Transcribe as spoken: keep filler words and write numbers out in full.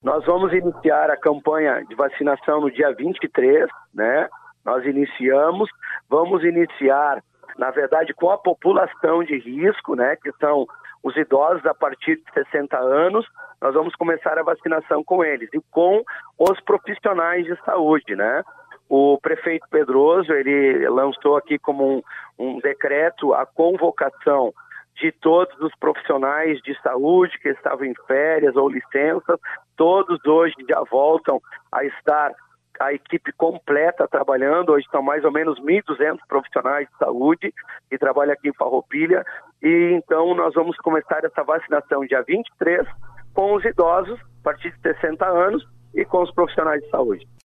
Nós vamos iniciar a campanha de vacinação no dia vinte e três, né? Nós iniciamos, vamos iniciar, na verdade, com a população de risco, né? Que são os idosos a partir de sessenta anos. Nós vamos começar a vacinação com eles e com os profissionais de saúde, né? O prefeito Pedroso, ele lançou aqui como um, um decreto a convocação de todos os profissionais de saúde que estavam em férias ou licenças. Todos hoje já voltam a estar a equipe completa trabalhando. Hoje são mais ou menos mil e duzentos profissionais de saúde que trabalham aqui em Farroupilha. E então nós vamos começar essa vacinação dia vinte e três com os idosos a partir de sessenta anos e com os profissionais de saúde.